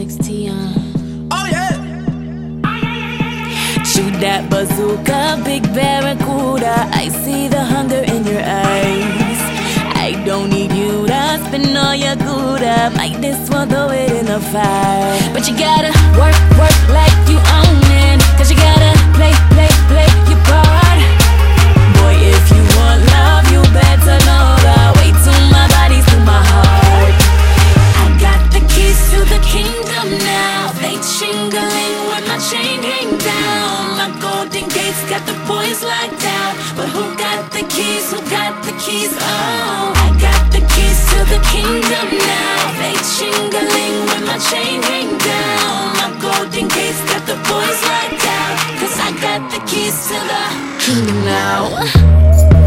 XT. Oh yeah. Shoot that bazooka, big barracuda. I see the hunger in your eyes. I don't need you to spend all your Gouda. Might this one throw it in the fire. But you gotta work like you own it. Cause you gotta play your part. Boy, if you want love, you better know the way to my body's to my heart. I got the keys to the kingdom now. They jingling when my chain hang down. My golden gates got the boys locked down. But who got the keys? Who got the keys? Oh, I got the keys to the kingdom now. They jingling when my chain hang down. My golden gates got the boys locked down. Cause I got the keys to the kingdom now.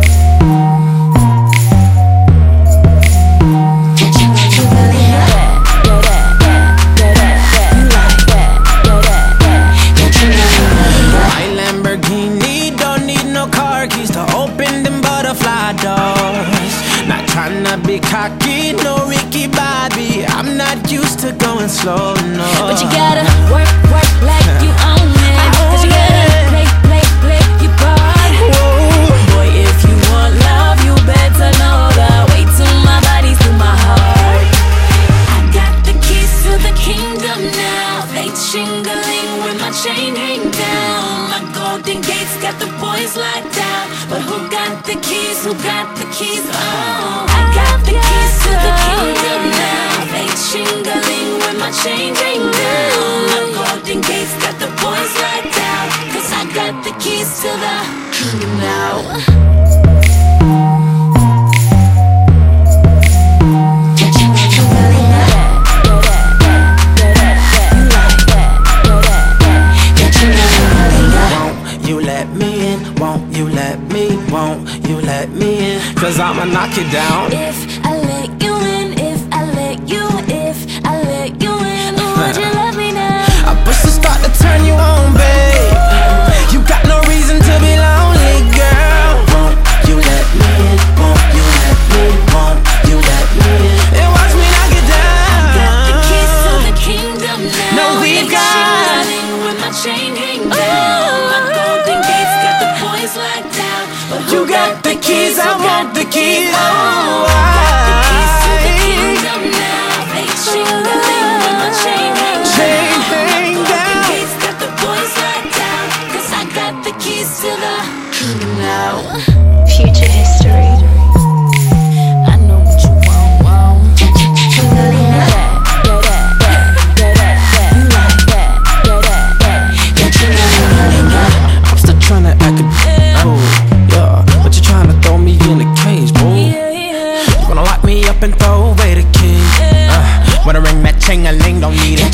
Be cocky, no Ricky Bobby. I'm not used to going slow, no. But you gotta work like you own it. Cause you gotta play your part. Whoa. Boy, if you want love, you better know the way to my body's to my heart. I got the keys to the kingdom now. They jingling when my chain hang down. My golden gates got the boys locked down. But who got the keys? Who got the keys? Oh, I got the keys to the kingdom now. They jingling when my chain hang down. My golden gates got the boys locked down. Cause I got the keys to the kingdom now. Won't you let me in? Cause I'ma knock you down. If I let you in, if I let you in, would you love me now? I push the start to turn you on, babe. You got no reason to be lonely, girl. Won't you let me in? Won't you let me? Won't you let me in? And watch me knock you down. I got the keys to the kingdom now. No, we got when my chain hang down. My golden gates got the boys locked down. But you got the keys, I want the keys. Oh, I got the keys to the kingdom now. They jingling when my chain hang down. My golden gates got the boys locked down. Cause I got the keys to the kingdom now. Future history. I know what you want. I'm still tryna act a fool. But you're trying to throw me in a cage, boo. You wanna lock me up and throw away the key. Wanna ring that ching-a-ling, don't need it.